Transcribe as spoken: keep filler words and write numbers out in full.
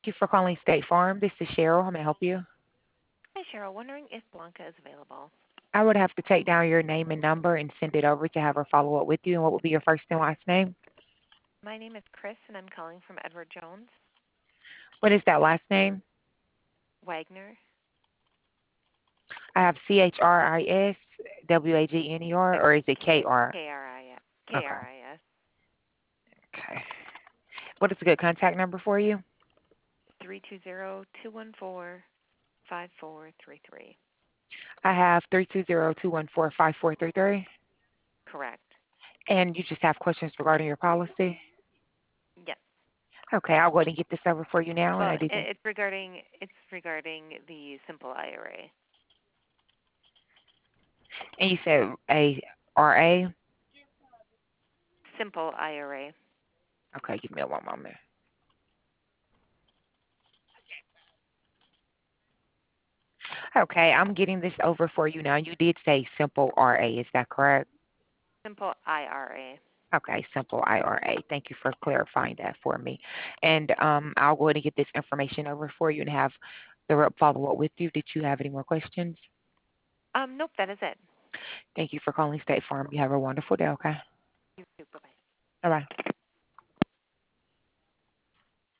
Thank you for calling State Farm. This is Cheryl. How may I help you? Hi, Cheryl. Wondering if Blanca is available. I would have to take down your name and number and send it over to have her follow up with you. And what would be your first and last name? My name is Chris, and I'm calling from Edward Jones. What is that last name? Wagner. I have C H R I S W A G N E R, Uh, or is it K K R? K R I S. K Okay. R I S. Okay. What is a good contact number for you? Three two zero two one four five four three three. I have three two zero two one four five four three three. Correct. And you just have questions regarding your policy? Yes. Okay, I'll go ahead and get this over for you now. And Well, I did. i- it's regarding it's regarding the simple I R A. And you said a R A? Simple I R A. Okay, give me one moment. Okay, I'm getting this over for you now. You did say simple R A, is that correct? Simple I R A. Okay, simple I R A. Thank you for clarifying that for me. And um, I'll go ahead and get this information over for you and have the rep follow up with you. Did you have any more questions? Um, nope, that is it. Thank you for calling State Farm. You have a wonderful day, okay? You too. Bye bye. Bye bye.